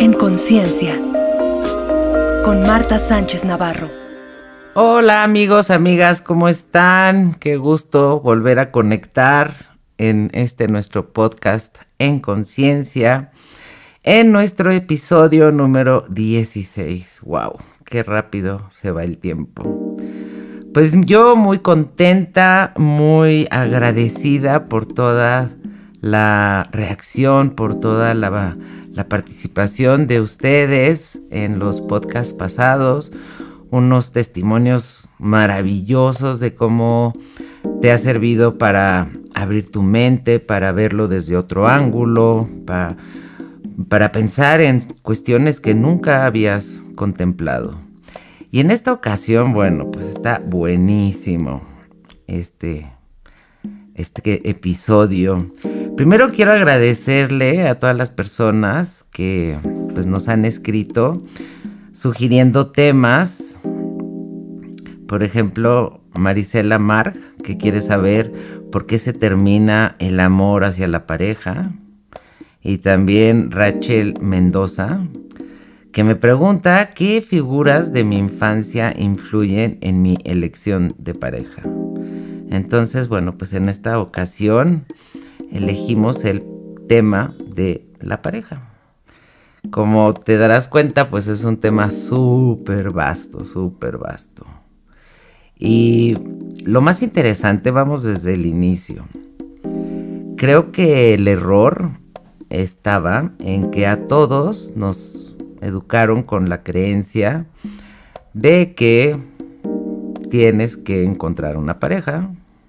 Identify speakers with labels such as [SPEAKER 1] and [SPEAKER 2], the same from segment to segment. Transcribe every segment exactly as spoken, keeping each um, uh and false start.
[SPEAKER 1] En Conciencia, con Marta Sánchez Navarro.
[SPEAKER 2] Hola amigos, amigas, ¿cómo están? Qué gusto volver a conectar en este nuestro podcast En Conciencia, en nuestro episodio número dieciséis. ¡Wow! ¡Qué rápido se va el tiempo! Pues yo muy contenta, muy agradecida por toda la reacción, por toda la, la participación de ustedes en los podcasts pasados, unos testimonios maravillosos de cómo te ha servido para abrir tu mente, para verlo desde otro ángulo, para, para pensar en cuestiones que nunca habías contemplado. Y en esta ocasión, bueno, pues está buenísimo este, este episodio. Primero quiero agradecerle a todas las personas que pues, nos han escrito sugiriendo temas. Por ejemplo, Marisela Marg, que quiere saber por qué se termina el amor hacia la pareja. Y también Rachel Mendoza, que me pregunta qué figuras de mi infancia influyen en mi elección de pareja. Entonces, bueno, pues en esta ocasión elegimos el tema de la pareja. Como te darás cuenta, pues es un tema súper vasto, súper vasto. Y lo más interesante, vamos desde el inicio. Creo que el error estaba en que a todos nos educaron con la creencia de que tienes que encontrar una pareja,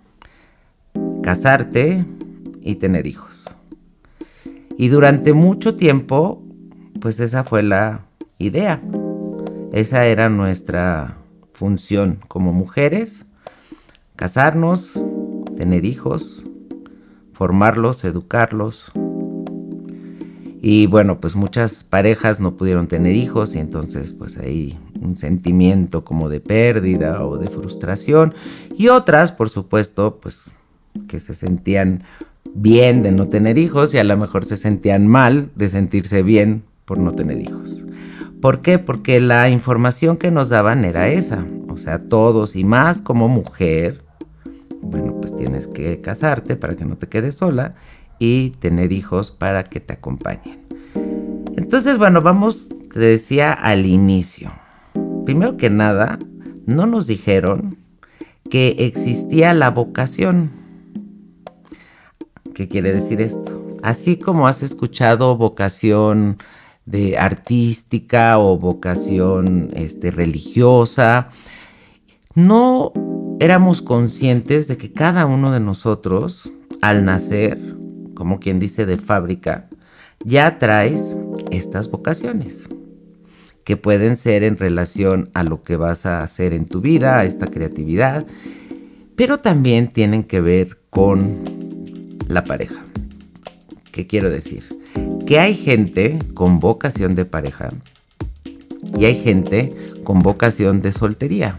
[SPEAKER 2] casarte y tener hijos. Y durante mucho tiempo, pues esa fue la idea. Esa era nuestra función como mujeres: casarnos, tener hijos, formarlos, educarlos. Y bueno, pues muchas parejas no pudieron tener hijos y entonces pues ahí un sentimiento como de pérdida o de frustración. Y otras, por supuesto, pues que se sentían bien de no tener hijos y a lo mejor se sentían mal de sentirse bien por no tener hijos. ¿Por qué? Porque la información que nos daban era esa. O sea, todos y más como mujer, bueno, pues tienes que casarte para que no te quedes sola y tener hijos para que te acompañen. Entonces, bueno, vamos, te decía al inicio. Primero que nada, no nos dijeron que existía la vocación. ¿Qué quiere decir esto? Así como has escuchado vocación de artística o vocación este, religiosa, no éramos conscientes de que cada uno de nosotros, al nacer, como quien dice de fábrica, ya traes estas vocaciones, que pueden ser en relación a lo que vas a hacer en tu vida, a esta creatividad, pero también tienen que ver con la pareja. ¿Qué quiero decir? Que hay gente con vocación de pareja y hay gente con vocación de soltería.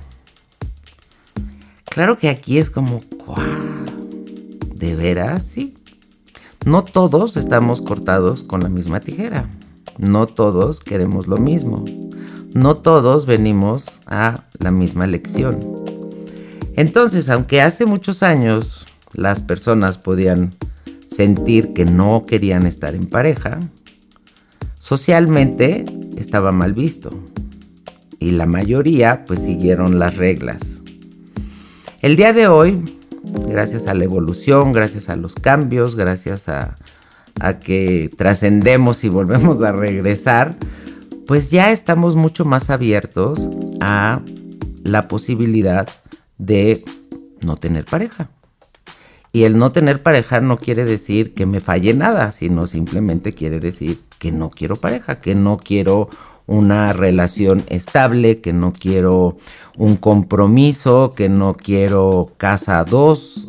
[SPEAKER 2] Claro que aquí es como, ¡guau! ¿De veras? Sí. No todos estamos cortados con la misma tijera. No todos queremos lo mismo. No todos venimos a la misma lección. Entonces, aunque hace muchos años las personas podían sentir que no querían estar en pareja, socialmente estaba mal visto. Y la mayoría pues siguieron las reglas. El día de hoy, gracias a la evolución, gracias a los cambios, gracias a, a que trascendemos y volvemos a regresar, pues ya estamos mucho más abiertos a la posibilidad de no tener pareja. Y el no tener pareja no quiere decir que me falle nada, sino simplemente quiere decir que no quiero pareja, que no quiero una relación estable, que no quiero un compromiso, que no quiero casa dos,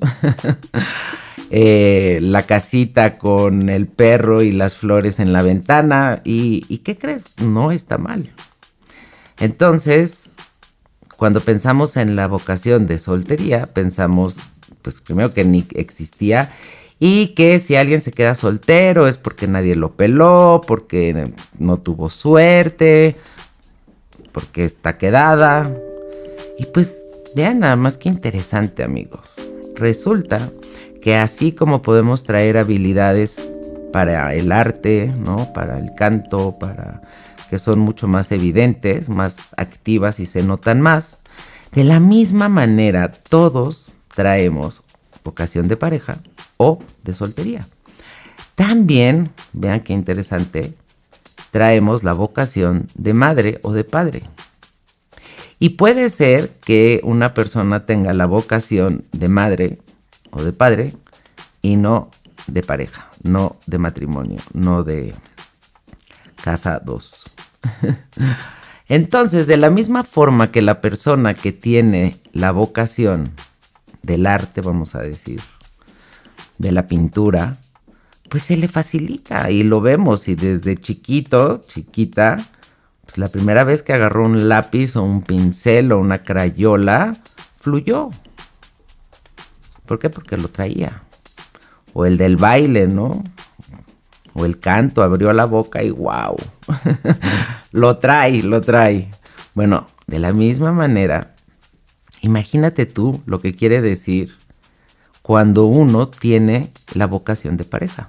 [SPEAKER 2] eh, la casita con el perro y las flores en la ventana. ¿Y, ¿Y qué crees? No está mal. Entonces, cuando pensamos en la vocación de soltería, pensamos, pues primero que ni existía Y que si alguien se queda soltero es porque nadie lo peló, porque no tuvo suerte, porque está quedada. Y pues vean nada más que interesante, amigos. Resulta que así como podemos traer habilidades para el arte, ¿no? Para el canto, para que son mucho más evidentes, más activas y se notan más, de la misma manera todos traemos vocación de pareja o de soltería. También, vean qué interesante, traemos la vocación de madre o de padre. Y puede ser que una persona tenga la vocación de madre o de padre y no de pareja, no de matrimonio, no de casados. Entonces, de la misma forma que la persona que tiene la vocación del arte, vamos a decir, de la pintura, pues se le facilita y lo vemos. Y desde chiquito, chiquita, pues la primera vez que agarró un lápiz o un pincel o una crayola, fluyó. ¿Por qué? Porque lo traía. O el del baile, ¿no? O el canto, abrió la boca y ¡wow! Lo trae, lo trae. Bueno, de la misma manera, imagínate tú lo que quiere decir cuando uno tiene la vocación de pareja.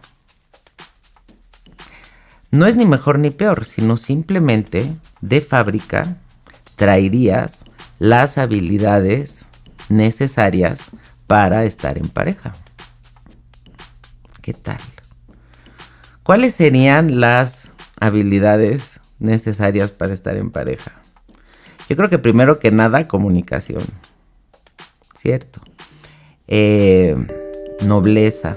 [SPEAKER 2] No es ni mejor ni peor, sino simplemente de fábrica traerías las habilidades necesarias para estar en pareja. ¿Qué tal? ¿Cuáles serían las habilidades necesarias para estar en pareja? Yo creo que primero que nada, comunicación. ¿Cierto? Eh, nobleza.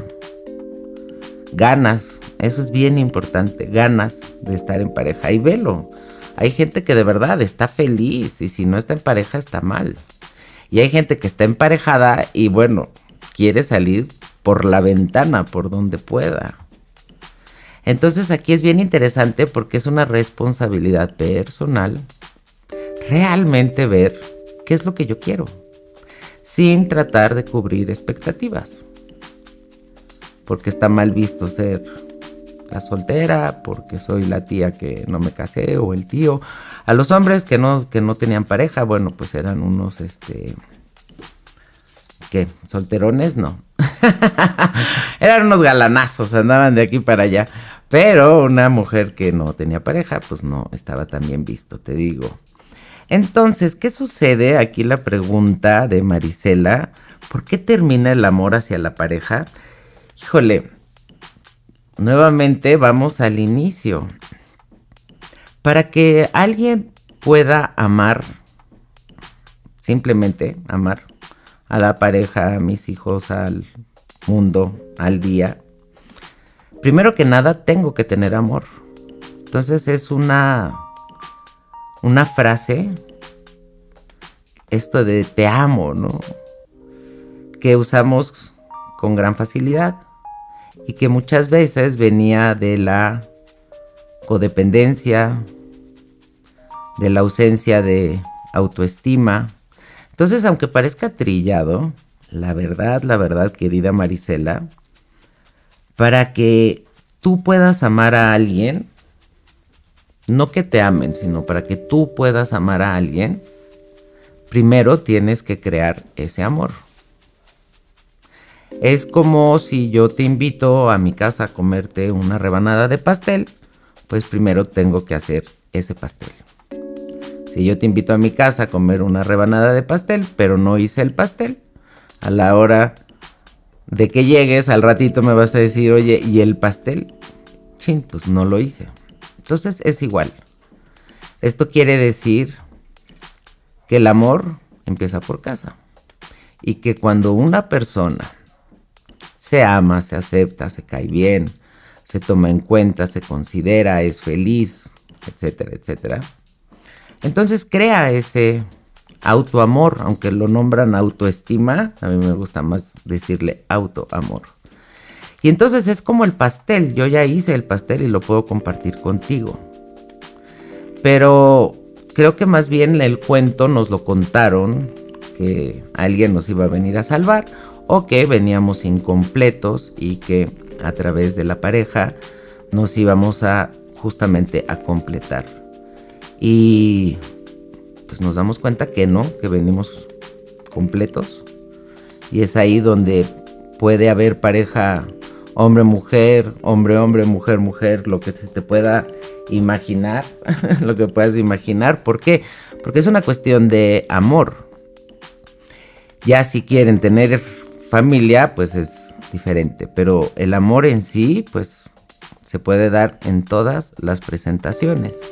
[SPEAKER 2] Ganas. Eso es bien importante. Ganas de estar en pareja. Y velo. Hay gente que de verdad está feliz. Y si no está en pareja, está mal. Y hay gente que está emparejada y bueno, quiere salir por la ventana, por donde pueda. Entonces aquí es bien interesante porque es una responsabilidad personal realmente ver qué es lo que yo quiero, sin tratar de cubrir expectativas. Porque está mal visto ser la soltera, porque soy la tía que no me casé o el tío. A los hombres que no, que no tenían pareja, bueno, pues eran unos, este... ¿qué? ¿Solterones? No. Eran unos galanazos, andaban de aquí para allá. Pero una mujer que no tenía pareja, pues no estaba tan bien visto, te digo. Entonces, ¿qué sucede? Aquí la pregunta de Marisela. ¿Por qué termina el amor hacia la pareja? Híjole, nuevamente vamos al inicio. Para que alguien pueda amar, simplemente amar a la pareja, a mis hijos, al mundo, al día, primero que nada tengo que tener amor. Entonces es una, una frase, esto de te amo, ¿no? Que usamos con gran facilidad y que muchas veces venía de la codependencia, de la ausencia de autoestima. Entonces, aunque parezca trillado, la verdad, la verdad, querida Marisela, para que tú puedas amar a alguien, no que te amen, sino para que tú puedas amar a alguien, primero tienes que crear ese amor. Es como si yo te invito a mi casa a comerte una rebanada de pastel, pues primero tengo que hacer ese pastel. Si yo te invito a mi casa a comer una rebanada de pastel, pero no hice el pastel, a la hora de que llegues, al ratito me vas a decir, oye, ¿y el pastel? Chin, pues no lo hice. Entonces es igual. Esto quiere decir que el amor empieza por casa. Y que cuando una persona se ama, se acepta, se cae bien, se toma en cuenta, se considera, es feliz, etcétera, etcétera, entonces crea ese autoamor, aunque lo nombran autoestima, a mí me gusta más decirle autoamor. Y entonces es como el pastel, yo ya hice el pastel y lo puedo compartir contigo. Pero creo que más bien el cuento nos lo contaron, que alguien nos iba a venir a salvar, o que veníamos incompletos y que a través de la pareja nos íbamos a justamente a completar. Y pues nos damos cuenta que no, que venimos completos. Y es ahí donde puede haber pareja hombre-mujer, hombre-hombre, mujer-mujer, lo que te pueda imaginar, lo que puedas imaginar. ¿Por qué? Porque es una cuestión de amor. Ya si quieren tener familia, pues es diferente, pero el amor en sí, pues se puede dar en todas las presentaciones.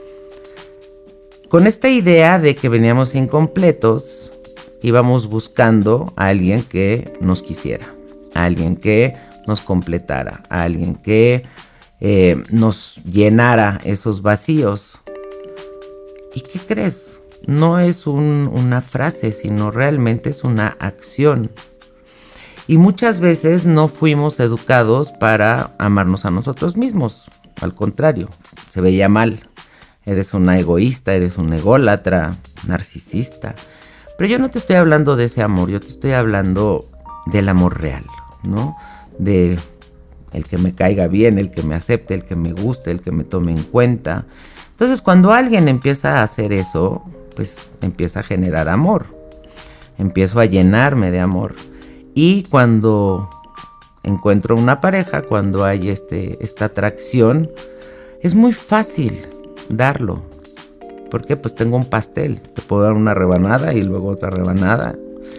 [SPEAKER 2] Con esta idea de que veníamos incompletos, íbamos buscando a alguien que nos quisiera, a alguien que nos completara, a alguien que eh, nos llenara esos vacíos. ¿Y qué crees? No es un, una frase, sino realmente es una acción. Y muchas veces no fuimos educados para amarnos a nosotros mismos. Al contrario, se veía mal. Eres una egoísta, eres un ególatra, narcisista. Pero yo no te estoy hablando de ese amor, yo te estoy hablando del amor real, ¿no? De el que me caiga bien, el que me acepte, el que me guste, el que me tome en cuenta. Entonces, cuando alguien empieza a hacer eso, pues empieza a generar amor. Empiezo a llenarme de amor. Y cuando encuentro una pareja, cuando hay este, esta atracción, es muy fácil darlo. ¿Por qué? Pues tengo un pastel. Te puedo dar una rebanada y luego otra rebanada.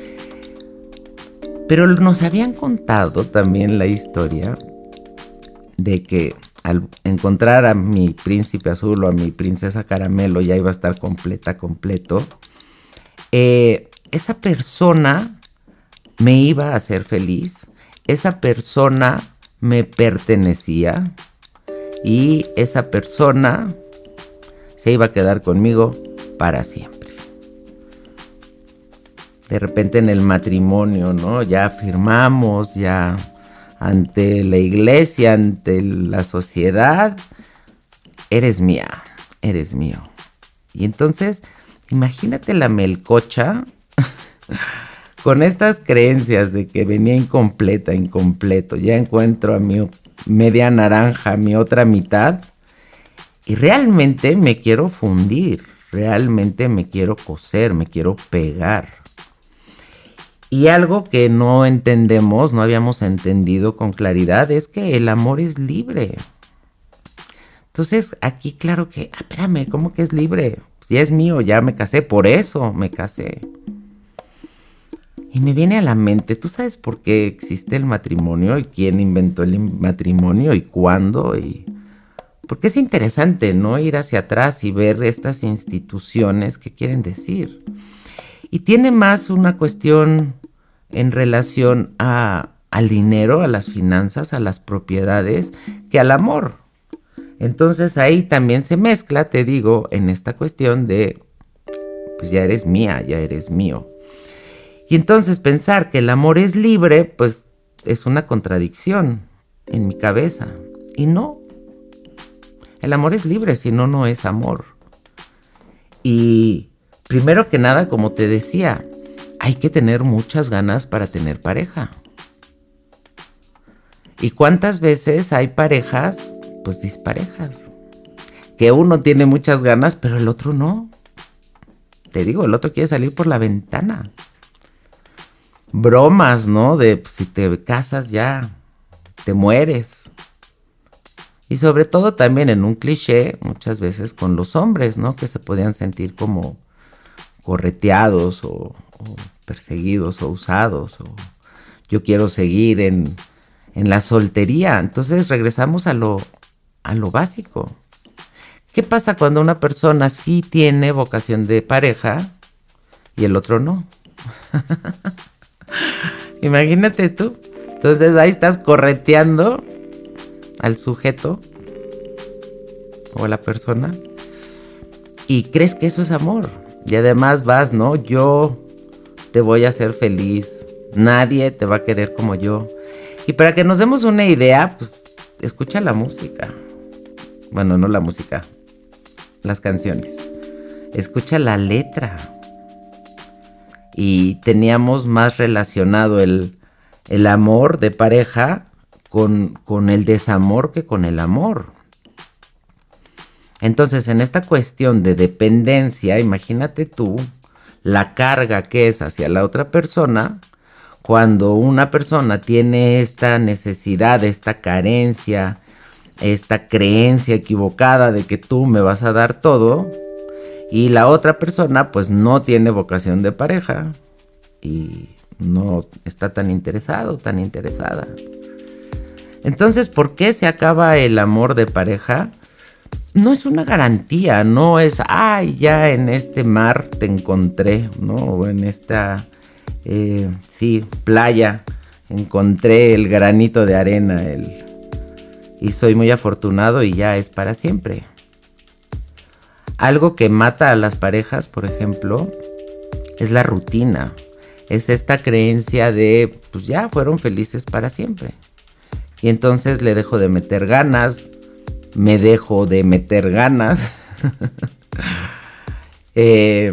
[SPEAKER 2] Pero nos habían contado también la historia de que al encontrar a mi príncipe azul o a mi princesa caramelo ya iba a estar completa, completo. Eh, esa persona me iba a hacer feliz. Esa persona me pertenecía. Y esa persona se iba a quedar conmigo para siempre. De repente en el matrimonio, ¿no? Ya firmamos, ya ante la iglesia, ante la sociedad, eres mía, eres mío. Y entonces, imagínate la melcocha con estas creencias de que venía incompleta, incompleto. Ya encuentro a mi media naranja, a mi otra mitad. Y realmente me quiero fundir, realmente me quiero coser, me quiero pegar. Y algo que no entendemos, no habíamos entendido con claridad, es que el amor es libre. Entonces aquí claro que, ah, espérame, ¿cómo que es libre? Pues ya es mío, ya me casé, por eso me casé. Y me viene a la mente, ¿tú sabes por qué existe el matrimonio? ¿Y quién inventó el matrimonio? ¿Y cuándo? Y... porque es interesante, ¿no? Ir hacia atrás y ver estas instituciones que quieren decir. Y tiene más una cuestión en relación a, al dinero, a las finanzas, a las propiedades, que al amor. Entonces ahí también se mezcla, te digo, en esta cuestión de, pues ya eres mía, ya eres mío. Y entonces pensar que el amor es libre, pues es una contradicción en mi cabeza. Y no. El amor es libre, si no, no es amor. Y primero que nada, como te decía, hay que tener muchas ganas para tener pareja. ¿Y cuántas veces hay parejas, pues disparejas? Que uno tiene muchas ganas, pero el otro no. Te digo, el otro quiere salir por la ventana. Bromas, ¿no? De pues, si te casas ya, te mueres. Y sobre todo también en un cliché, muchas veces con los hombres, ¿no? Que se podían sentir como correteados o, o perseguidos o usados. O yo quiero seguir en, en la soltería. Entonces regresamos a lo, a lo básico. ¿Qué pasa cuando una persona sí tiene vocación de pareja y el otro no? Imagínate tú. Entonces ahí estás correteando al sujeto o a la persona y crees que eso es amor. Y además vas, ¿no? Yo te voy a hacer feliz. Nadie te va a querer como yo. Y para que nos demos una idea, pues escucha la música. Bueno, no la música, las canciones. Escucha la letra. Y teníamos más relacionado el el amor de pareja con, con el desamor que con el amor. Entonces, en esta cuestión de dependencia, imagínate tú la carga que es hacia la otra persona cuando una persona tiene esta necesidad, esta carencia, esta creencia equivocada de que tú me vas a dar todo, y la otra persona pues no tiene vocación de pareja y no está tan interesado, tan interesada. Entonces, ¿por qué se acaba el amor de pareja? No es una garantía, no es, ay, ya en este mar te encontré, ¿no? O en esta, eh, sí, playa, encontré el granito de arena, el, y soy muy afortunado y ya es para siempre. Algo que mata a las parejas, por ejemplo, es la rutina. Es esta creencia de, pues ya fueron felices para siempre. Y entonces le dejo de meter ganas, me dejo de meter ganas. eh,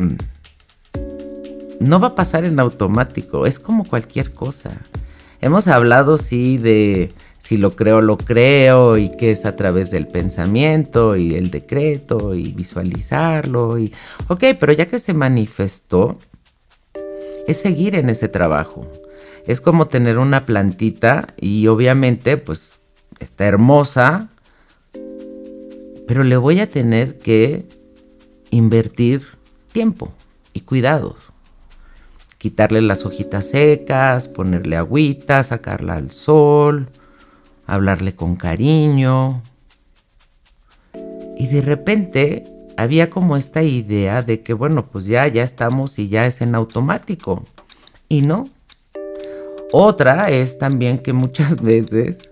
[SPEAKER 2] no va a pasar en automático, es como cualquier cosa. Hemos hablado, sí, de si lo creo, lo creo, y que es a través del pensamiento y el decreto y visualizarlo. Y, ok, pero ya que se manifestó, es seguir en ese trabajo. Es como tener una plantita y obviamente pues está hermosa, pero le voy a tener que invertir tiempo y cuidados. Quitarle las hojitas secas, ponerle agüita, sacarla al sol, hablarle con cariño. Y de repente había como esta idea de que bueno, pues ya, ya estamos y ya es en automático. Y no. Otra es también que muchas veces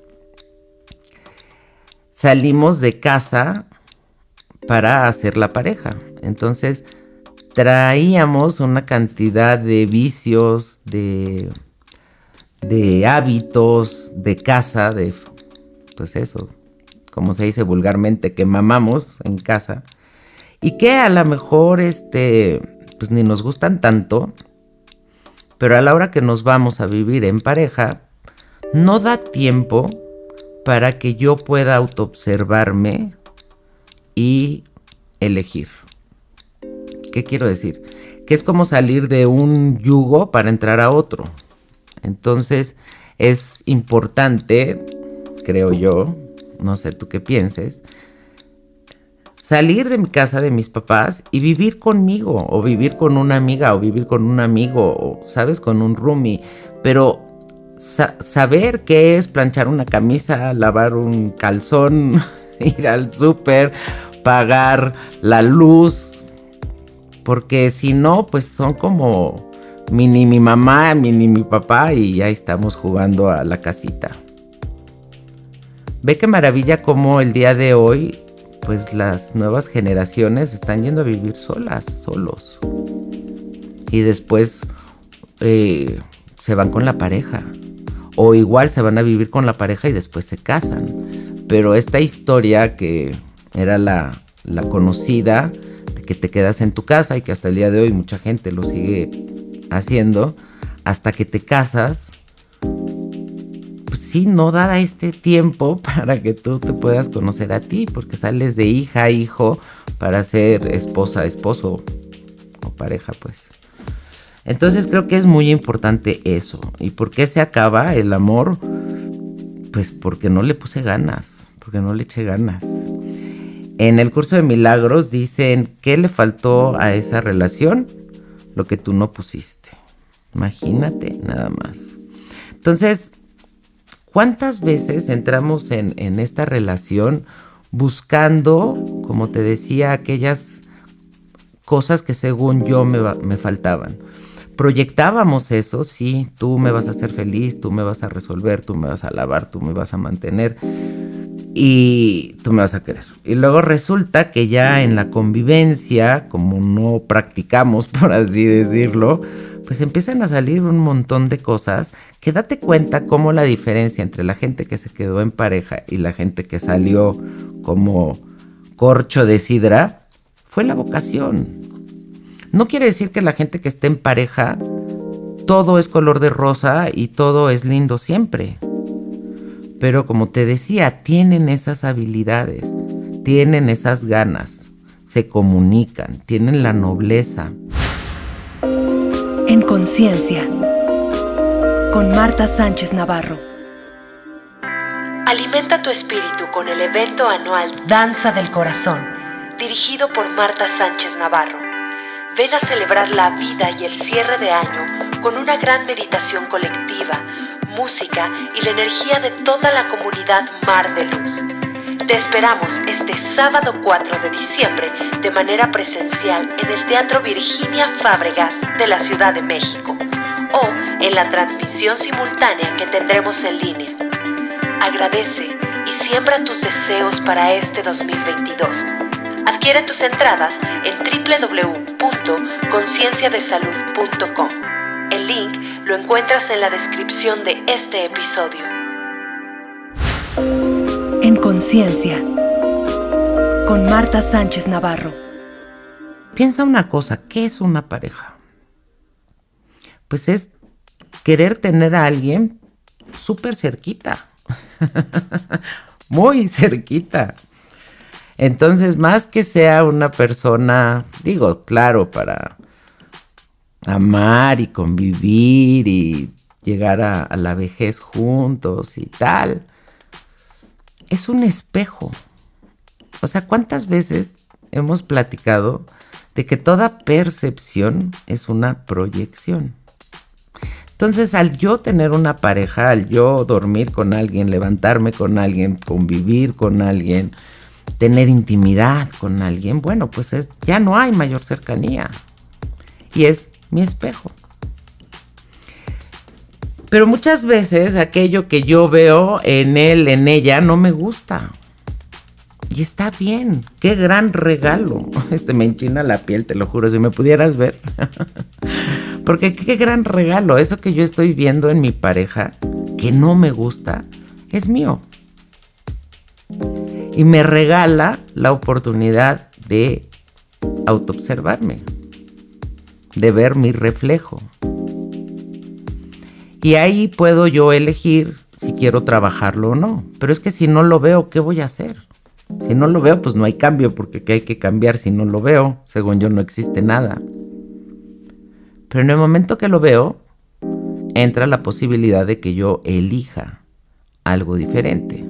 [SPEAKER 2] salimos de casa para hacer la pareja. Entonces traíamos una cantidad de vicios, de, de hábitos de casa, de pues eso, como se dice vulgarmente, que mamamos en casa, y que a lo mejor este, pues ni nos gustan tanto, pero a la hora que nos vamos a vivir en pareja, no da tiempo para que yo pueda autoobservarme y elegir. ¿Qué quiero decir? Que es como salir de un yugo para entrar a otro. Entonces es importante, creo yo, no sé tú qué pienses, salir de mi casa, de mis papás, y vivir conmigo, o vivir con una amiga, o vivir con un amigo, o, ¿sabes? Con un roomie. Pero sa- saber qué es planchar una camisa, lavar un calzón, ir al súper, pagar la luz. Porque si no, pues son como mini mi mamá, mini mi papá, y ya estamos jugando a la casita. Ve qué maravilla cómo el día de hoy pues las nuevas generaciones están yendo a vivir solas, solos. Y después eh, se van con la pareja. O igual se van a vivir con la pareja y después se casan. Pero esta historia que era la, la conocida, de que te quedas en tu casa y que hasta el día de hoy mucha gente lo sigue haciendo, hasta que te casas, pues sí, no da este tiempo para que tú te puedas conocer a ti, porque sales de hija a hijo para ser esposa, esposo o pareja, pues. Entonces creo que es muy importante eso. ¿Y por qué se acaba el amor? Pues porque no le puse ganas, porque no le eché ganas. En el curso de milagros dicen, ¿qué le faltó a esa relación? Lo que tú no pusiste. Imagínate nada más. Entonces, ¿cuántas veces entramos en, en esta relación buscando, como te decía, aquellas cosas que según yo me, me faltaban? Proyectábamos eso, sí, tú me vas a hacer feliz, tú me vas a resolver, tú me vas a lavar, tú me vas a mantener y tú me vas a querer. Y luego resulta que ya en la convivencia, como no practicamos, por así decirlo, pues empiezan a salir un montón de cosas que date cuenta cómo la diferencia entre la gente que se quedó en pareja y la gente que salió como corcho de sidra fue la vocación. No quiere decir que la gente que esté en pareja todo es color de rosa y todo es lindo siempre. Pero como te decía, tienen esas habilidades, tienen esas ganas, se comunican, tienen la nobleza.
[SPEAKER 1] En Conciencia, con Marta Sánchez Navarro. Alimenta tu espíritu con el evento anual Danza del Corazón, dirigido por Marta Sánchez Navarro. Ven a celebrar la vida y el cierre de año con una gran meditación colectiva, música y la energía de toda la comunidad Mar de Luz. Te esperamos este sábado cuatro de diciembre de manera presencial en el Teatro Virginia Fábregas de la Ciudad de México o en la transmisión simultánea que tendremos en línea. Agradece y siembra tus deseos para este dos mil veintidós. Adquiere tus entradas en doble u doble u doble u punto conciencia de salud punto com. El link lo encuentras en la descripción de este episodio. En Conciencia, con Marta Sánchez Navarro.
[SPEAKER 2] Piensa una cosa, ¿qué es una pareja? Pues es querer tener a alguien súper cerquita, muy cerquita. Entonces, más que sea una persona, digo, claro, para amar y convivir y llegar a, a la vejez juntos y tal, es un espejo. O sea, ¿cuántas veces hemos platicado de que toda percepción es una proyección? Entonces, al yo tener una pareja, al yo dormir con alguien, levantarme con alguien, convivir con alguien, tener intimidad con alguien, bueno, pues es, ya no hay mayor cercanía. Y es mi espejo. Pero muchas veces aquello que yo veo en él, en ella, no me gusta. Y está bien. Qué gran regalo. Este me enchina la piel, te lo juro, si me pudieras ver. Porque qué gran regalo. Eso que yo estoy viendo en mi pareja, que no me gusta, es mío. Y me regala la oportunidad de autoobservarme, de ver mi reflejo. Y ahí puedo yo elegir si quiero trabajarlo o no. Pero es que si no lo veo, ¿qué voy a hacer? Si no lo veo, pues no hay cambio, porque ¿qué hay que cambiar si no lo veo? Según yo no existe nada. Pero en el momento que lo veo, entra la posibilidad de que yo elija algo diferente.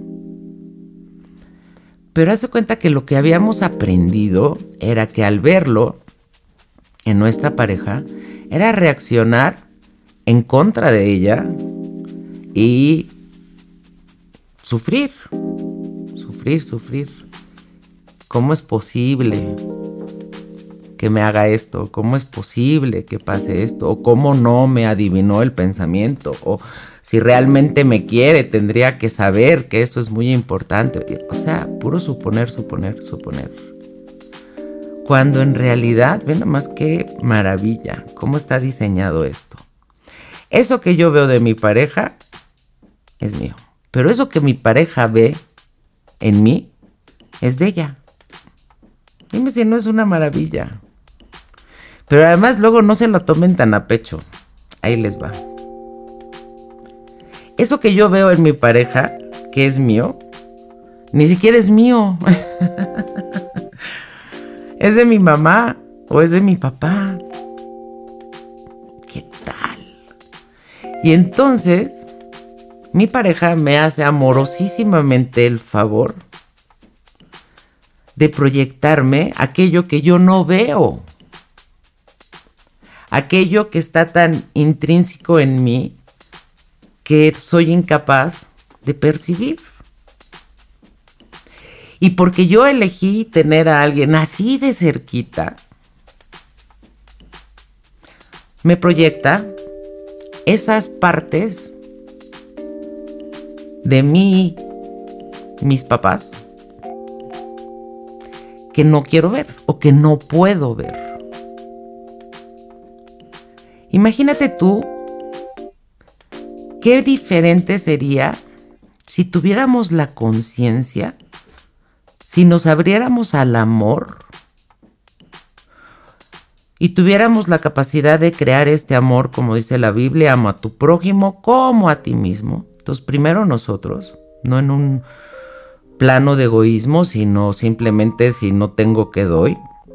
[SPEAKER 2] Pero haz de cuenta que lo que habíamos aprendido era que al verlo en nuestra pareja, era reaccionar en contra de ella y sufrir, sufrir, sufrir. ¿Cómo es posible que me haga esto? ¿Cómo es posible que pase esto? ¿O cómo no me adivinó el pensamiento? ¿O si realmente me quiere, tendría que saber que eso es muy importante? O sea, puro suponer, suponer, suponer. Cuando en realidad, ven nomás qué maravilla, cómo está diseñado esto. Eso que yo veo de mi pareja es mío. Pero eso que mi pareja ve en mí es de ella. Dime si no es una maravilla. Pero además luego no se lo tomen tan a pecho. Ahí les va. Eso que yo veo en mi pareja, que es mío, ni siquiera es mío. ¿Es de mi mamá o es de mi papá? ¿Qué tal? Y entonces, mi pareja me hace amorosísimamente el favor de proyectarme aquello que yo no veo. Aquello que está tan intrínseco en mí que soy incapaz de percibir. Y porque yo elegí tener a alguien así de cerquita, me proyecta esas partes de mí, mis papás, que no quiero ver o que no puedo ver. Imagínate tú qué diferente sería si tuviéramos la conciencia, si nos abriéramos al amor y tuviéramos la capacidad de crear este amor, como dice la Biblia, ama a tu prójimo como a ti mismo. Entonces, primero nosotros, no en un plano de egoísmo, sino simplemente si no tengo, ¿qué doy?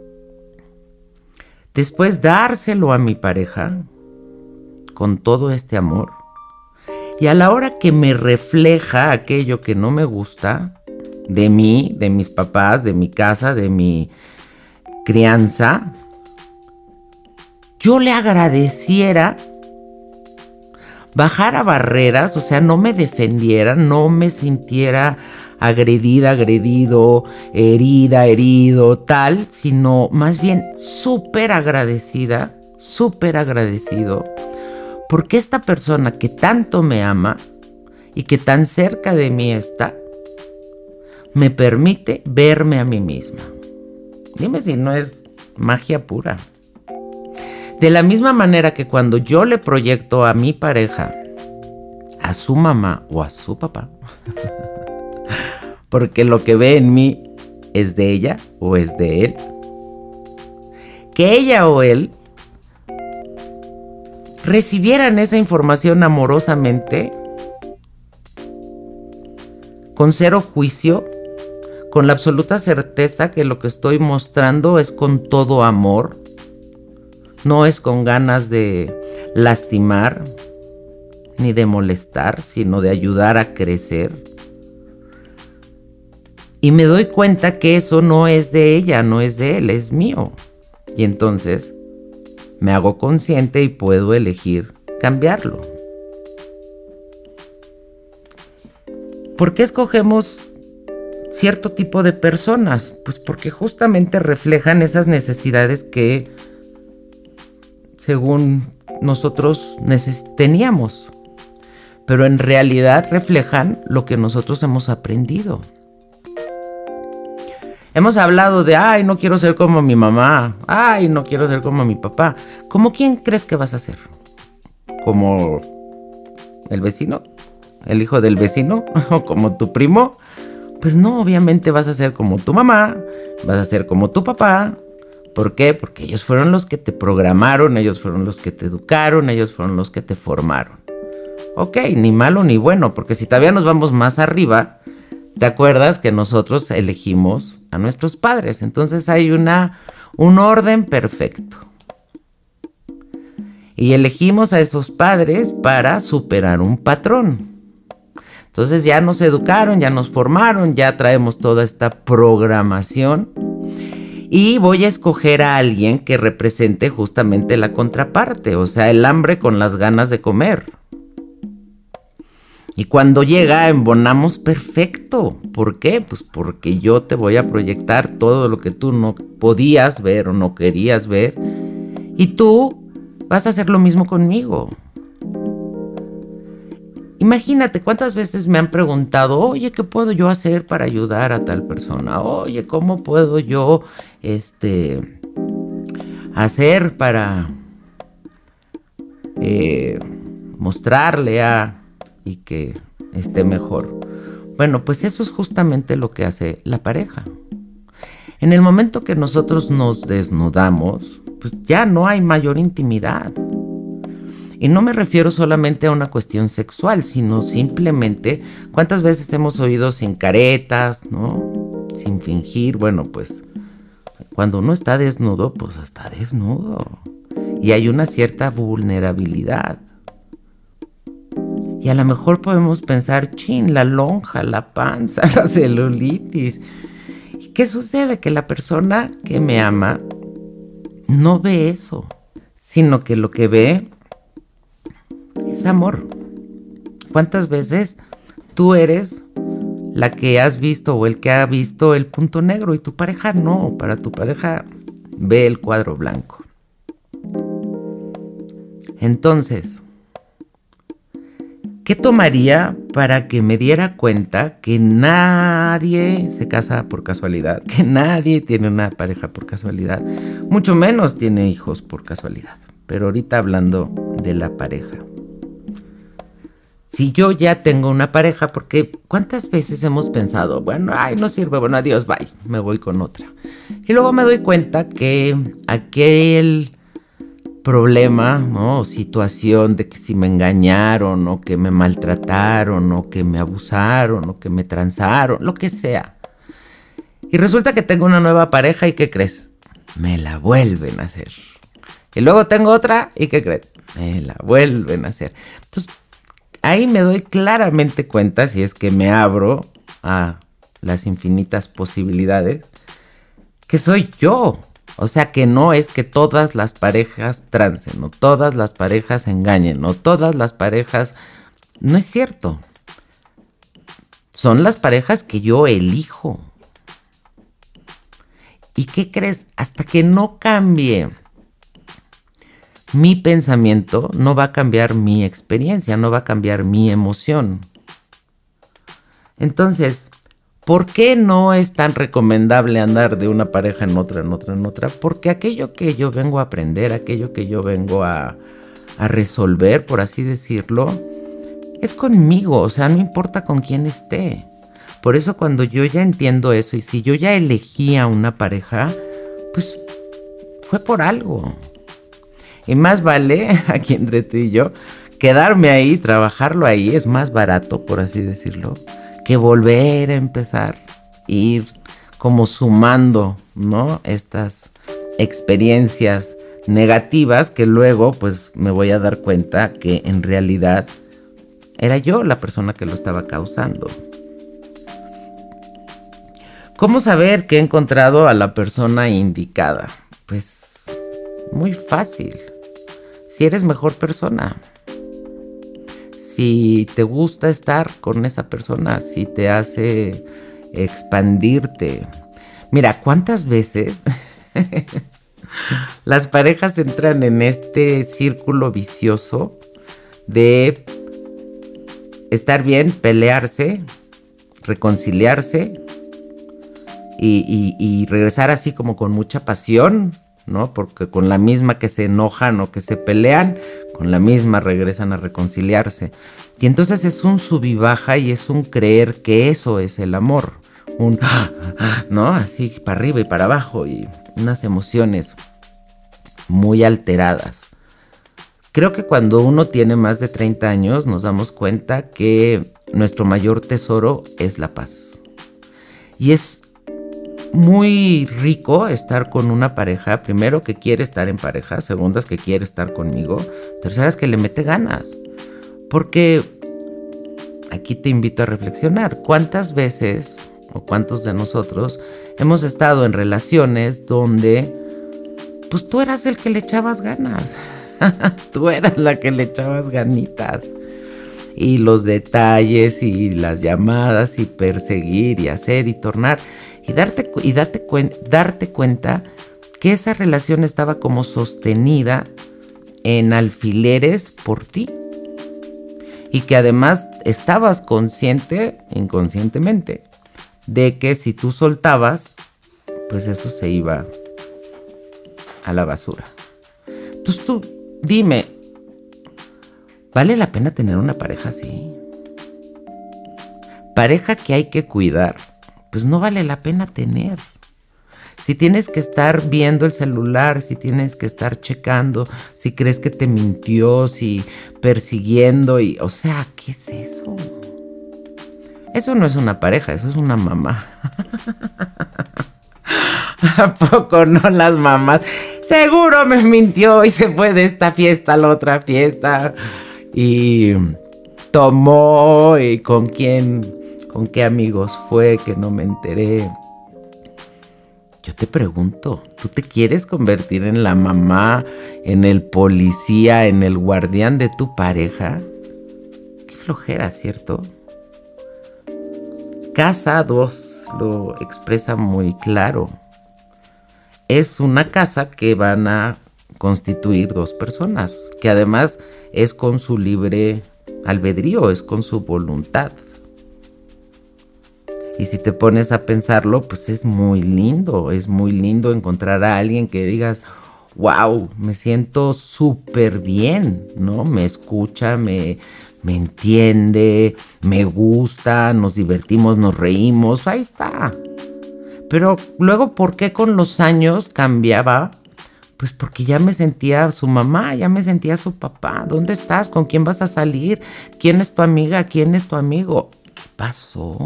[SPEAKER 2] Después dárselo a mi pareja con todo este amor. Y a la hora que me refleja aquello que no me gusta de mí, de mis papás, de mi casa, de mi crianza, yo le agradeciera, bajara barreras, o sea, no me defendiera, no me sintiera agredida, agredido, herida, herido, tal, sino más bien súper agradecida, súper agradecido, porque esta persona que tanto me ama y que tan cerca de mí está, me permite verme a mí misma. Dime si no es magia pura. De la misma manera que cuando yo le proyecto a mi pareja, a su mamá o a su papá, porque lo que ve en mí es de ella o es de él, que ella o él recibieran esa información amorosamente, con cero juicio, con la absoluta certeza que lo que estoy mostrando es con todo amor, no es con ganas de lastimar ni de molestar, sino de ayudar a crecer. Y me doy cuenta que eso no es de ella, no es de él, es mío. Y entonces me hago consciente y puedo elegir cambiarlo. ¿Por qué escogemos cierto tipo de personas? Pues porque justamente reflejan esas necesidades que, según nosotros, neces- teníamos. Pero en realidad reflejan lo que nosotros hemos aprendido. Hemos hablado de, ay, no quiero ser como mi mamá, ay, no quiero ser como mi papá. ¿Cómo quién crees que vas a ser? ¿Como el vecino? ¿El hijo del vecino? ¿O como tu primo? Pues no, obviamente vas a ser como tu mamá, vas a ser como tu papá. ¿Por qué? Porque ellos fueron los que te programaron, ellos fueron los que te educaron, ellos fueron los que te formaron. Ok, ni malo ni bueno, porque si todavía nos vamos más arriba, ¿te acuerdas que nosotros elegimos a nuestros padres? Entonces hay una, un orden perfecto. Y elegimos a esos padres para superar un patrón. Entonces ya nos educaron, ya nos formaron, ya traemos toda esta programación. Y voy a escoger a alguien que represente justamente la contraparte, o sea, el hambre con las ganas de comer. Y cuando llega, embonamos perfecto. ¿Por qué? Pues porque yo te voy a proyectar todo lo que tú no podías ver o no querías ver. Y tú vas a hacer lo mismo conmigo. Imagínate cuántas veces me han preguntado, oye, ¿qué puedo yo hacer para ayudar a tal persona? Oye, ¿cómo puedo yo este, hacer para eh, mostrarle a... y que esté mejor? Bueno, pues eso es justamente lo que hace la pareja. En el momento que nosotros nos desnudamos, pues ya no hay mayor intimidad. Y no me refiero solamente a una cuestión sexual, sino simplemente cuántas veces hemos oído sin caretas, ¿no? Sin fingir. Bueno, pues cuando uno está desnudo, pues está desnudo. Y hay una cierta vulnerabilidad. Y a lo mejor podemos pensar, chin, la lonja, la panza, la celulitis. ¿Y qué sucede? Que la persona que me ama no ve eso, sino que lo que ve es amor. ¿Cuántas veces tú eres la que has visto o el que ha visto el punto negro y tu pareja no? Para tu pareja ve el cuadro blanco. Entonces, ¿qué tomaría para que me diera cuenta que nadie se casa por casualidad, que nadie tiene una pareja por casualidad, mucho menos tiene hijos por casualidad? Pero ahorita hablando de la pareja. Si yo ya tengo una pareja, porque ¿cuántas veces hemos pensado, bueno, ay, no sirve, bueno, adiós, bye, me voy con otra? Y luego me doy cuenta que aquel problema, ¿no? O situación de que si me engañaron o que me maltrataron o que me abusaron o que me transaron, lo que sea. Y resulta que tengo una nueva pareja y ¿qué crees? Me la vuelven a hacer. Y luego tengo otra y ¿qué crees? Me la vuelven a hacer. Entonces, ahí me doy claramente cuenta, si es que me abro a las infinitas posibilidades, que soy yo. O sea, que no es que todas las parejas transen, o todas las parejas engañen, o todas las parejas... No es cierto. Son las parejas que yo elijo. ¿Y qué crees? Hasta que no cambie mi pensamiento, no va a cambiar mi experiencia, no va a cambiar mi emoción. Entonces, ¿por qué no es tan recomendable andar de una pareja en otra, en otra, en otra? Porque aquello que yo vengo a aprender, aquello que yo vengo a, a resolver, por así decirlo, es conmigo, o sea, no importa con quién esté. Por eso cuando yo ya entiendo eso y si yo ya elegí a una pareja, pues fue por algo. Y más vale, aquí entre tú y yo, quedarme ahí, trabajarlo ahí, es más barato, por así decirlo, que volver a empezar, ir como sumando, ¿no? Estas experiencias negativas que luego pues me voy a dar cuenta que en realidad era yo la persona que lo estaba causando. ¿Cómo saber que he encontrado a la persona indicada? Pues muy fácil. Si eres mejor persona. Si te gusta estar con esa persona, si te hace expandirte. Mira, ¿cuántas veces las parejas entran en este círculo vicioso de estar bien, pelearse, reconciliarse y, y, y regresar así como con mucha pasión, ¿no? Porque con la misma que se enojan o que se pelean, con la misma regresan a reconciliarse. Y entonces es un sub y baja y es un creer que eso es el amor. Un, ¿no? Así para arriba y para abajo y unas emociones muy alteradas. Creo que cuando uno tiene más de treinta años nos damos cuenta que nuestro mayor tesoro es la paz. Y es muy rico estar con una pareja, primero que quiere estar en pareja, segundas que quiere estar conmigo, terceras que le mete ganas. Porque aquí te invito a reflexionar, ¿cuántas veces o cuántos de nosotros hemos estado en relaciones donde pues tú eras el que le echabas ganas? Tú eras la que le echabas ganitas. Y los detalles y las llamadas y perseguir y hacer y tornar. Y darte, y date, cuen, darte cuenta que esa relación estaba como sostenida en alfileres por ti. Y que además estabas consciente, inconscientemente, de que si tú soltabas, pues eso se iba a la basura. Entonces tú dime, ¿vale la pena tener una pareja así? Pareja que hay que cuidar. Pues no vale la pena tener. Si tienes que estar viendo el celular, si tienes que estar checando, si crees que te mintió, si persiguiendo y... O sea, ¿qué es eso? Eso no es una pareja, eso es una mamá. ¿A poco no las mamás? Seguro me mintió y se fue de esta fiesta a la otra fiesta. Y tomó y con quién... ¿Con qué amigos fue que no me enteré? Yo te pregunto, ¿tú te quieres convertir en la mamá, en el policía, en el guardián de tu pareja? Qué flojera, ¿cierto? Casa dos lo expresa muy claro. Es una casa que van a constituir dos personas, que además es con su libre albedrío, es con su voluntad. Y si te pones a pensarlo, pues es muy lindo, es muy lindo encontrar a alguien que digas, wow, me siento súper bien, ¿no? Me escucha, me, me entiende, me gusta, nos divertimos, nos reímos, ahí está. Pero luego, ¿por qué con los años cambiaba? Pues porque ya me sentía su mamá, ya me sentía su papá. ¿Dónde estás? ¿Con quién vas a salir? ¿Quién es tu amiga? ¿Quién es tu amigo? ¿Qué pasó?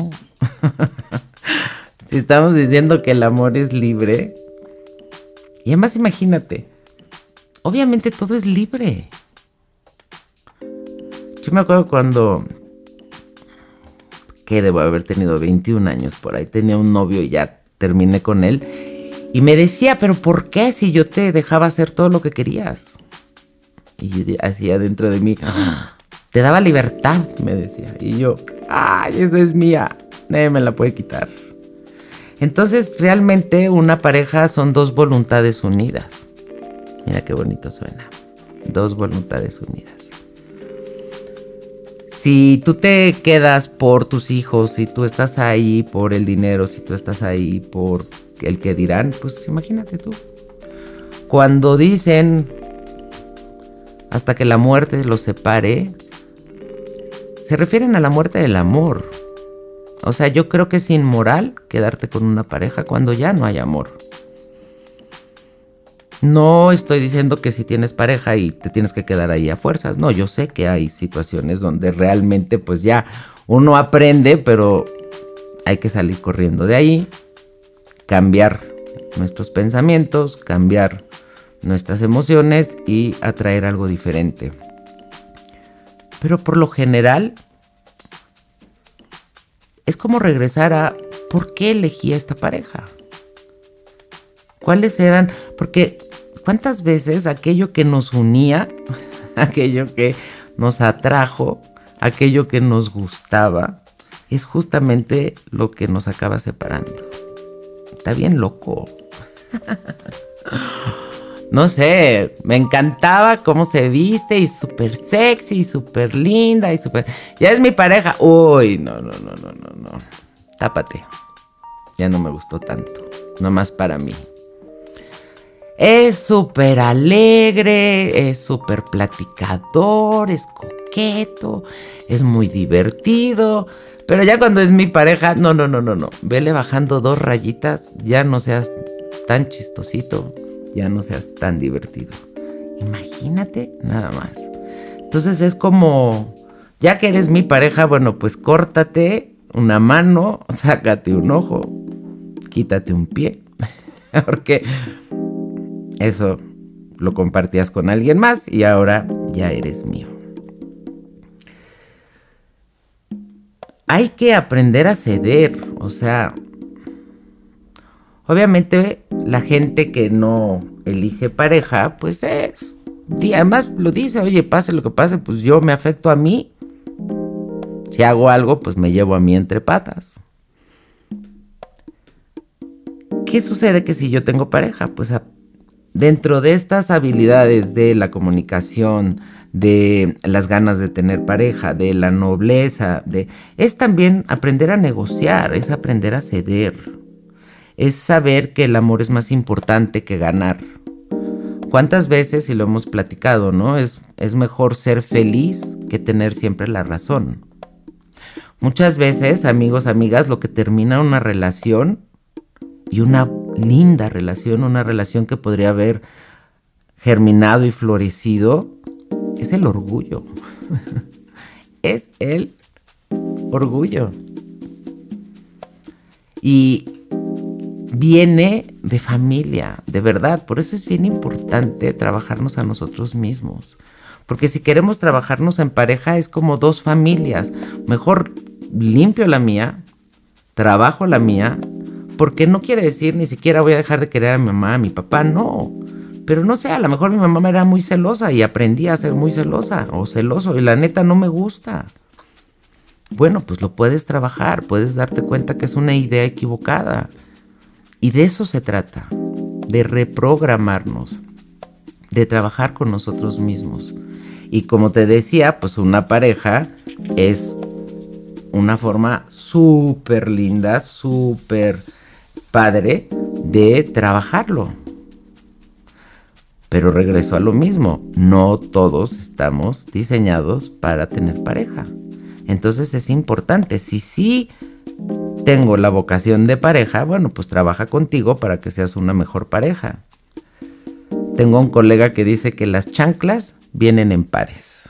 [SPEAKER 2] Si estamos diciendo que el amor es libre. Y además imagínate, obviamente todo es libre. Yo me acuerdo cuando, que debo haber tenido veintiún años por ahí, tenía un novio y ya terminé con él. Y me decía, ¿pero por qué si yo te dejaba hacer todo lo que querías? Y yo hacía dentro de mí, ¡ah! Te daba libertad, me decía. Y yo, ¡ay, esa es mía! Nadie me la puede quitar. Entonces, realmente una pareja son dos voluntades unidas. Mira qué bonito suena. Dos voluntades unidas. Si tú te quedas por tus hijos, si tú estás ahí por el dinero, si tú estás ahí por el que dirán, pues imagínate tú. Cuando dicen hasta que la muerte los separe, se refieren a la muerte del amor. O sea, yo creo que es inmoral quedarte con una pareja cuando ya no hay amor. No estoy diciendo que si tienes pareja y te tienes que quedar ahí a fuerzas. No, yo sé que hay situaciones donde realmente pues ya uno aprende, pero hay que salir corriendo de ahí, cambiar nuestros pensamientos, cambiar nuestras emociones y atraer algo diferente. Pero por lo general es como regresar a ¿por qué elegí a esta pareja? ¿Cuáles eran? Porque ¿cuántas veces aquello que nos unía, aquello que nos atrajo, aquello que nos gustaba, es justamente lo que nos acaba separando? Está bien loco. No sé, me encantaba cómo se viste y súper sexy y súper linda y súper... Ya es mi pareja. Uy, no, no, no, no, no, no. Tápate. Ya no me gustó tanto. Nomás para mí. Es súper alegre, es súper platicador, es coqueto, es muy divertido. Pero ya cuando es mi pareja, no, no, no, no, no. Vele bajando dos rayitas, ya no seas tan chistosito, ya no seas tan divertido. Imagínate nada más. Entonces es como, ya que eres mi pareja, bueno, pues córtate una mano, sácate un ojo, quítate un pie. Porque eso lo compartías con alguien más y ahora ya eres mío. Hay que aprender a ceder, o sea, obviamente la gente que no elige pareja, pues es, y además lo dice, oye, pase lo que pase, pues yo me afecto a mí. Si hago algo, pues me llevo a mí entre patas. ¿Qué sucede que si yo tengo pareja? Pues a, dentro de estas habilidades de la comunicación, de las ganas de tener pareja, de la nobleza, de, es también aprender a negociar, es aprender a ceder. Es saber que el amor es más importante que ganar. ¿Cuántas veces, y lo hemos platicado, ¿no? Es, es mejor ser feliz que tener siempre la razón. Muchas veces, amigos, amigas, lo que termina una relación, y una linda relación, una relación que podría haber germinado y florecido, es el orgullo. Es el orgullo. Y viene de familia, de verdad. Por eso es bien importante trabajarnos a nosotros mismos. Porque si queremos trabajarnos en pareja es como dos familias. Mejor limpio la mía, trabajo la mía, porque no quiere decir ni siquiera voy a dejar de querer a mi mamá, a mi papá, no. Pero no sé, a lo mejor mi mamá era muy celosa y aprendí a ser muy celosa o celoso y la neta no me gusta. Bueno, pues lo puedes trabajar, puedes darte cuenta que es una idea equivocada. Y de eso se trata, de reprogramarnos, de trabajar con nosotros mismos. Y como te decía, pues una pareja es una forma súper linda, súper padre de trabajarlo. Pero regreso a lo mismo, no todos estamos diseñados para tener pareja. Entonces es importante, si sí tengo la vocación de pareja, bueno, pues trabaja contigo para que seas una mejor pareja. Tengo un colega que dice que las chanclas vienen en pares.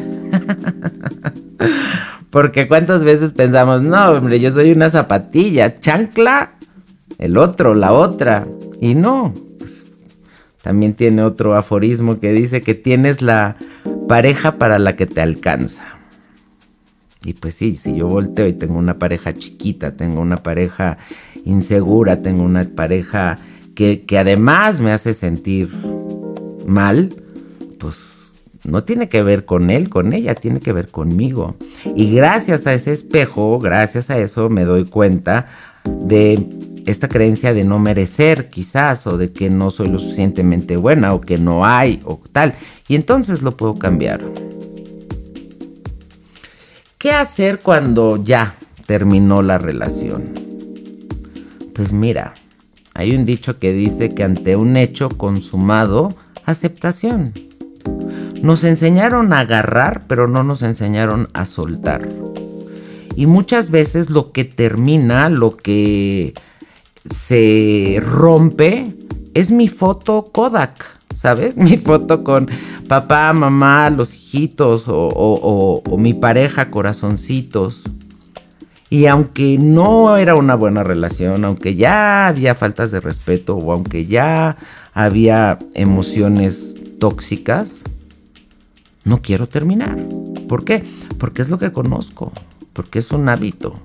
[SPEAKER 2] Porque cuántas veces pensamos, no, hombre, yo soy una zapatilla, chancla, el otro, la otra. Y no, pues, también tiene otro aforismo que dice que tienes la pareja para la que te alcanza. Y pues sí, si yo volteo y tengo una pareja chiquita, tengo una pareja insegura, tengo una pareja que, que además me hace sentir mal, pues no tiene que ver con él, con ella, tiene que ver conmigo. Y gracias a ese espejo, gracias a eso me doy cuenta de esta creencia de no merecer quizás, o de que no soy lo suficientemente buena, o que no hay, o tal. Y entonces lo puedo cambiar. ¿Qué hacer cuando ya terminó la relación? Pues mira, hay un dicho que dice que ante un hecho consumado, aceptación. Nos enseñaron a agarrar, pero no nos enseñaron a soltar. Y muchas veces lo que termina, lo que se rompe, es mi foto Kodak, ¿sabes? Mi foto con papá, mamá, los hijitos o, o, o, o mi pareja, corazoncitos. Y aunque no era una buena relación, aunque ya había faltas de respeto o aunque ya había emociones tóxicas, no quiero terminar. ¿Por qué? Porque es lo que conozco, porque es un hábito.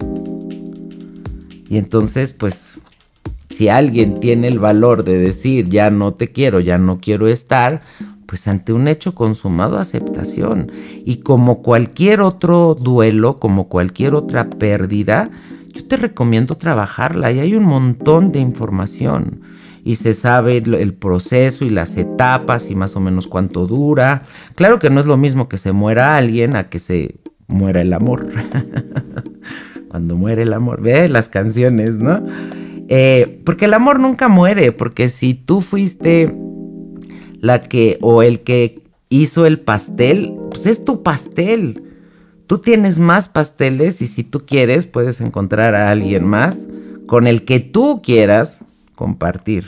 [SPEAKER 2] Y entonces, pues, si alguien tiene el valor de decir, ya no te quiero, ya no quiero estar, pues ante un hecho consumado, aceptación. Y como cualquier otro duelo, como cualquier otra pérdida, yo te recomiendo trabajarla. Y hay un montón de información. Y se sabe el proceso y las etapas y más o menos cuánto dura. Claro que no es lo mismo que se muera alguien a que se muera el amor. Cuando muere el amor, ve las canciones, ¿no? Eh, porque el amor nunca muere, porque si tú fuiste la que o el que hizo el pastel, pues es tu pastel. Tú tienes más pasteles y si tú quieres puedes encontrar a alguien más con el que tú quieras compartir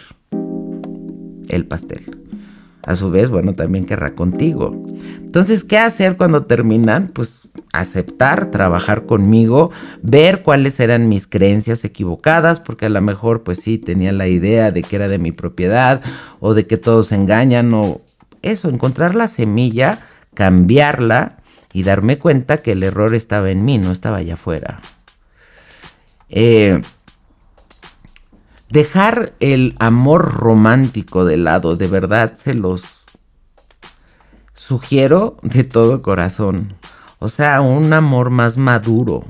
[SPEAKER 2] el pastel. A su vez, bueno, también querrá contigo. Entonces, ¿qué hacer cuando terminan? Pues aceptar, trabajar conmigo, ver cuáles eran mis creencias equivocadas, porque a lo mejor, pues sí, tenía la idea de que era de mi propiedad o de que todos se engañan o eso, encontrar la semilla, cambiarla y darme cuenta que el error estaba en mí, no estaba allá afuera. Eh... Dejar el amor romántico de lado, de verdad se los sugiero de todo corazón. O sea, un amor más maduro.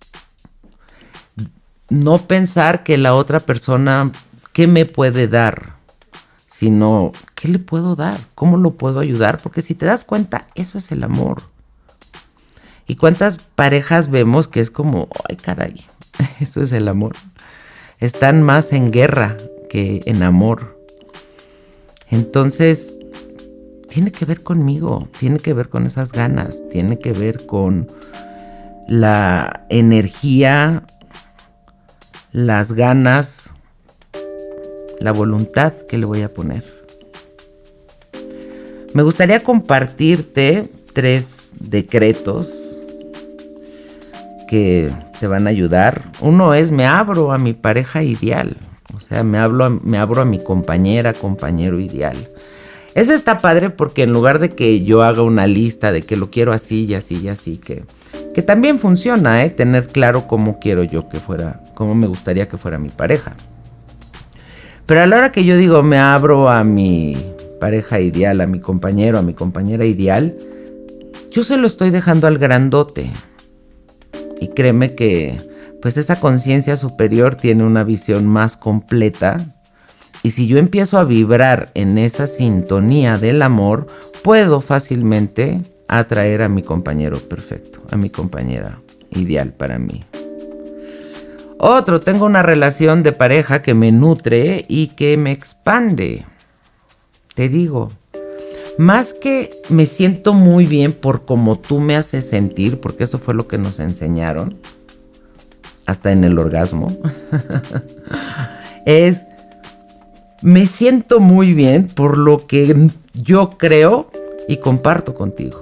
[SPEAKER 2] No pensar que la otra persona, ¿qué me puede dar? Sino, ¿qué le puedo dar? ¿Cómo lo puedo ayudar? Porque si te das cuenta, eso es el amor. ¿Y cuántas parejas vemos que es como, ay caray, eso es el amor? Están más en guerra que en amor. Entonces, tiene que ver conmigo, tiene que ver con esas ganas, tiene que ver con la energía, las ganas, la voluntad que le voy a poner. Me gustaría compartirte tres decretos que te van a ayudar. Uno es, me abro a mi pareja ideal. O sea, me, hablo a, me abro a mi compañera, compañero ideal. Ese está padre porque en lugar de que yo haga una lista de que lo quiero así y así y así, que, que también funciona, ¿eh? Tener claro cómo quiero yo que fuera, cómo me gustaría que fuera mi pareja. Pero a la hora que yo digo, me abro a mi pareja ideal, a mi compañero, a mi compañera ideal, yo se lo estoy dejando al grandote. Y créeme que pues esa conciencia superior tiene una visión más completa. Y si yo empiezo a vibrar en esa sintonía del amor, puedo fácilmente atraer a mi compañero perfecto, a mi compañera ideal para mí. Otro, tengo una relación de pareja que me nutre y que me expande. Te digo, más que me siento muy bien por cómo tú me haces sentir, porque eso fue lo que nos enseñaron, hasta en el orgasmo, es me siento muy bien por lo que yo creo y comparto contigo.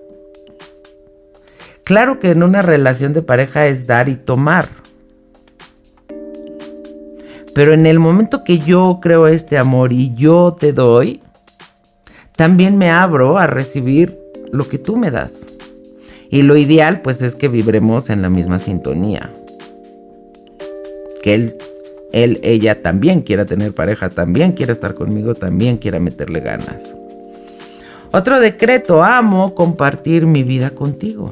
[SPEAKER 2] Claro que en una relación de pareja es dar y tomar. Pero en el momento que yo creo este amor y yo te doy, también me abro a recibir lo que tú me das. Y lo ideal, pues, es que vibremos en la misma sintonía. Que él, él, ella también quiera tener pareja, también quiera estar conmigo, también quiera meterle ganas. Otro decreto: amo compartir mi vida contigo.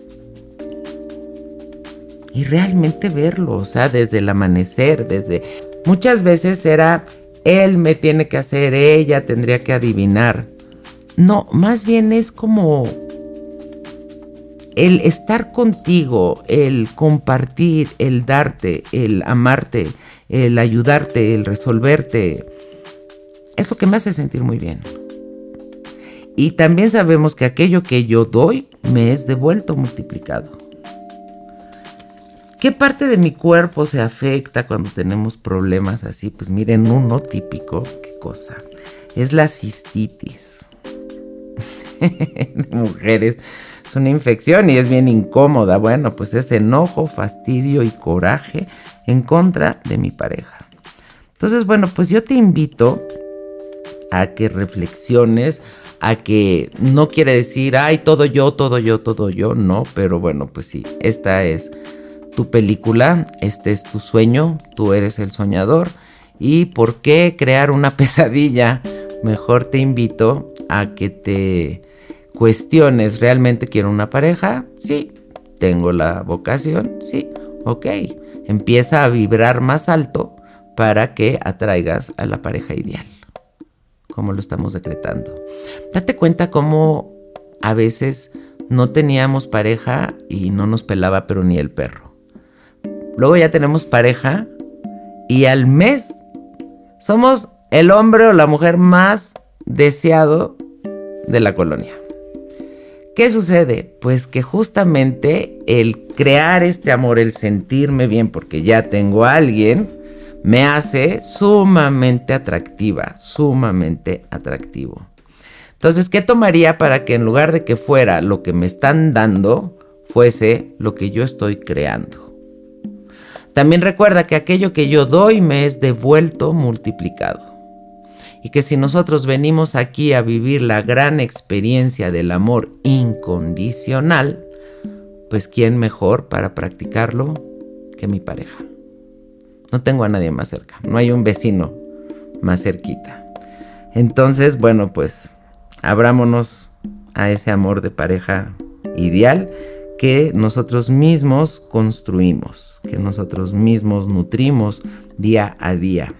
[SPEAKER 2] Y realmente verlo, o sea, desde el amanecer, desde... Muchas veces era, él me tiene que hacer, ella tendría que adivinar. No, más bien es como el estar contigo, el compartir, el darte, el amarte, el ayudarte, el resolverte. Es lo que me hace sentir muy bien. Y también sabemos que aquello que yo doy me es devuelto multiplicado. ¿Qué parte de mi cuerpo se afecta cuando tenemos problemas así? Pues miren, uno típico, ¿qué cosa? Es la cistitis. De mujeres, es una infección y es bien incómoda. Bueno, pues es enojo, fastidio y coraje en contra de mi pareja. Entonces, bueno, pues yo te invito a que reflexiones, a que no quiere decir, ay, todo yo, todo yo, todo yo, no, pero bueno, pues sí, esta es tu película, este es tu sueño, tú eres el soñador. ¿Y por qué crear una pesadilla? Mejor te invito a que te cuestiones, ¿realmente quiero una pareja? Sí. ¿Tengo la vocación? Sí. Ok. Empieza a vibrar más alto para que atraigas a la pareja ideal, como lo estamos decretando. Date cuenta cómo a veces no teníamos pareja y no nos pelaba pero ni el perro. Luego ya tenemos pareja y al mes somos el hombre o la mujer más deseado de la colonia. ¿Qué sucede? Pues que justamente el crear este amor, el sentirme bien porque ya tengo a alguien, me hace sumamente atractiva, sumamente atractivo. Entonces, ¿qué tomaría para que en lugar de que fuera lo que me están dando, fuese lo que yo estoy creando? También recuerda que aquello que yo doy me es devuelto multiplicado. Y que si nosotros venimos aquí a vivir la gran experiencia del amor incondicional, pues ¿quién mejor para practicarlo que mi pareja? No tengo a nadie más cerca, no hay un vecino más cerquita. Entonces, bueno, pues abrámonos a ese amor de pareja ideal que nosotros mismos construimos, que nosotros mismos nutrimos día a día.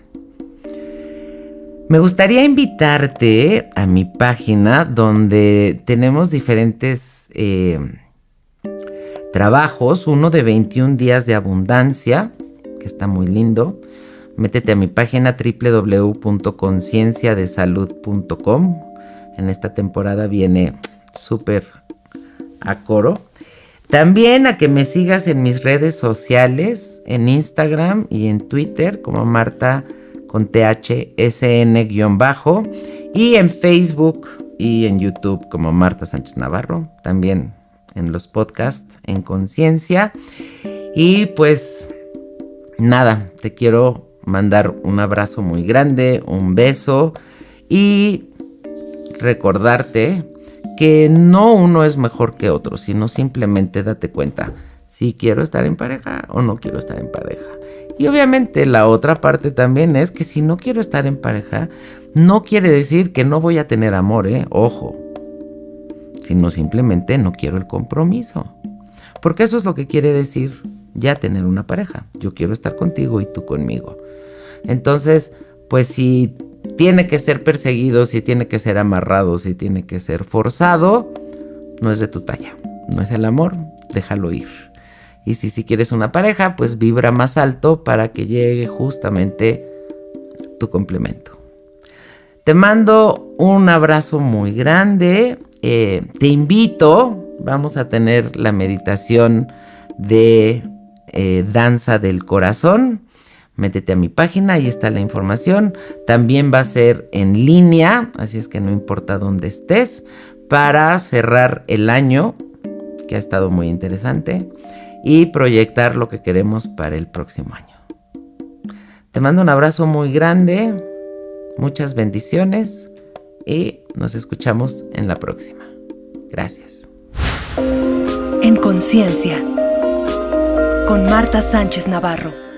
[SPEAKER 2] Me gustaría invitarte a mi página donde tenemos diferentes eh, trabajos, uno de veintiún días de abundancia, que está muy lindo. Métete a mi página doble u doble u doble u punto conciencia de salud punto com. En esta temporada viene súper a coro. También a que me sigas en mis redes sociales, en Instagram y en Twitter como Marta con T H S N guión bajo, y en Facebook y en YouTube como Marta Sánchez Navarro, también en los podcasts en Conciencia. Y pues nada, te quiero mandar un abrazo muy grande, un beso y recordarte que no uno es mejor que otro, sino simplemente date cuenta si quiero estar en pareja o no quiero estar en pareja. Y obviamente la otra parte también es que si no quiero estar en pareja, no quiere decir que no voy a tener amor, ¿eh? Ojo. Sino simplemente no quiero el compromiso. Porque eso es lo que quiere decir ya tener una pareja. Yo quiero estar contigo y tú conmigo. Entonces, pues si tiene que ser perseguido, si tiene que ser amarrado, si tiene que ser forzado, no es de tu talla. No es el amor, déjalo ir. Y si, si quieres una pareja, pues vibra más alto para que llegue justamente tu complemento. Te mando un abrazo muy grande. Eh, te invito, vamos a tener la meditación de eh, danza del corazón. métete a mi página, ahí está la información. También va a ser en línea, así es que no importa dónde estés, para cerrar el año, que ha estado muy interesante, y proyectar lo que queremos para el próximo año. Te mando un abrazo muy grande, muchas bendiciones y nos escuchamos en la próxima. Gracias.
[SPEAKER 1] En Conciencia, con Marta Sánchez Navarro.